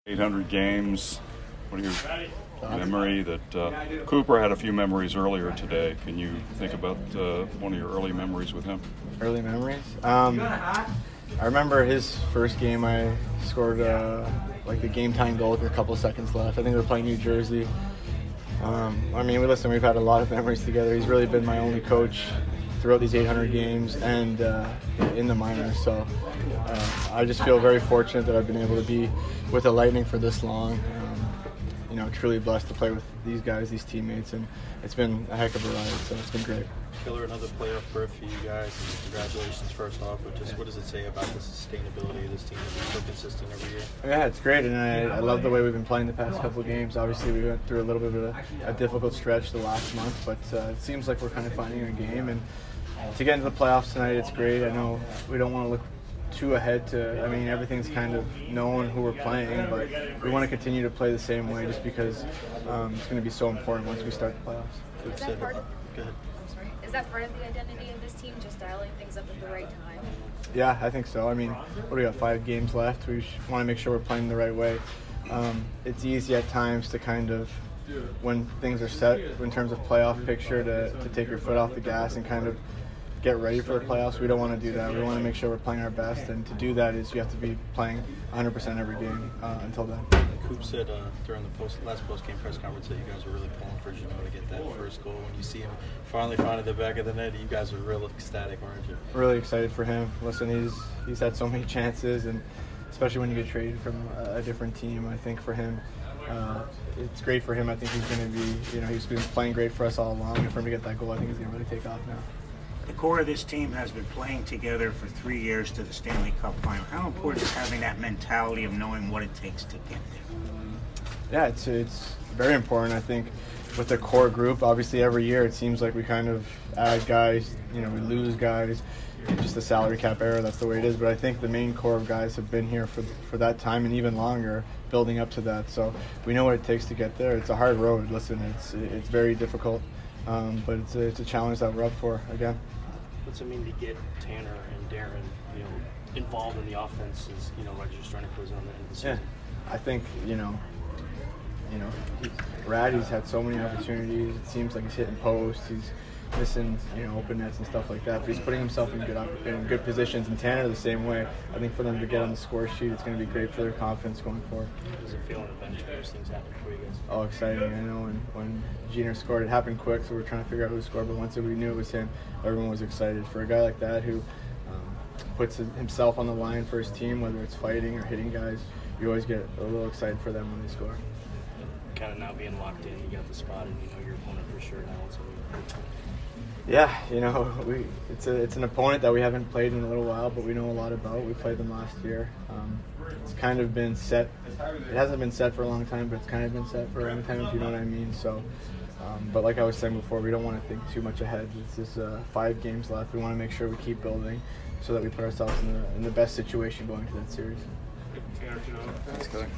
800 games. What are your memory that Cooper had a few memories earlier today? Can you think about one of your early memories with him? Early memories? I remember his first game. I scored like the game-time goal with a couple seconds left. I think we were playing New Jersey. We've had a lot of memories together. He's really been my only coach throughout these 800 games and in the minors. So I just feel very fortunate that I've been able to be with the Lightning for this long. Truly blessed to play with these guys, these teammates, and it's been a heck of a ride, so it's been great. Killer, another playoff berth for you guys. Congratulations first off, but just what does it say about the sustainability of this team to be so consistent every year? Yeah, it's great, and I love the way we've been playing the past couple of games. Obviously, we went through a little bit of a difficult stretch the last month, but it seems like we're kind of finding a game, and to get into the playoffs tonight, it's great. I know we don't want to look too ahead to, everything's kind of known who we're playing, but we want to continue to play the same way just because it's going to be so important once we start the playoffs. Is that part of, Go ahead. Is that part of the identity of this team, just dialing things up at the right time? Yeah, I think so. What do we got, 5 games left? We want to make sure we're playing the right way. It's easy at times to kind of, when things are set in terms of playoff picture, to take your foot off the gas and kind of get ready for the playoffs. We don't want to do that. We want to make sure we're playing our best, and to do that is you have to be playing 100% every game until then. Coop said during the last post-game press conference that you guys were really pulling for Jeannot to get that first goal. When you see him finally find the back of the net, you guys are real ecstatic, aren't you? Really excited for him. Listen, he's had so many chances, and especially when you get traded from a different team, I think for him, it's great for him. I think he's going to be, he's been playing great for us all along, and for him to get that goal, I think he's going to really take off now. The core of this team has been playing together for 3 years to the Stanley Cup final. How important is having that mentality of knowing what it takes to get there? Yeah, it's very important. I think with the core group, obviously every year it seems like we kind of add guys, we lose guys. Just the salary cap era, that's the way it is. But I think the main core of guys have been here for that time and even longer, building up to that. So we know what it takes to get there. It's a hard road. Listen, it's very difficult, but it's a challenge that we're up for again. What's it mean to get Tanner and Darren, involved in the offense as, Rogers trying to close on the end of the season? Yeah, I think, He's had so many opportunities. It seems like he's hitting posts. He's missing, open nets and stuff like that. But he's putting himself in good positions. And Tanner the same way. I think for them to get on the score sheet, it's going to be great for their confidence going forward. How does it feel on the bench when those things happen for you guys? Oh, exciting. I know when Jeannot scored, it happened quick, so we're trying to figure out who scored. But once we knew it was him, everyone was excited. For a guy like that who puts himself on the line for his team, whether it's fighting or hitting guys, you always get a little excited for them when they score. Kind of now being locked in, you got the spot, and you know your opponent for sure now. So. Yeah, it's an opponent that we haven't played in a little while, but we know a lot about. We played them last year. It's kind of been set. It hasn't been set for a long time, but it's kind of been set for a long time, if you know what I mean. So, but like I was saying before, we don't want to think too much ahead. It's just 5 games left. We want to make sure we keep building so that we put ourselves in the best situation going to that series. Thanks, Killer.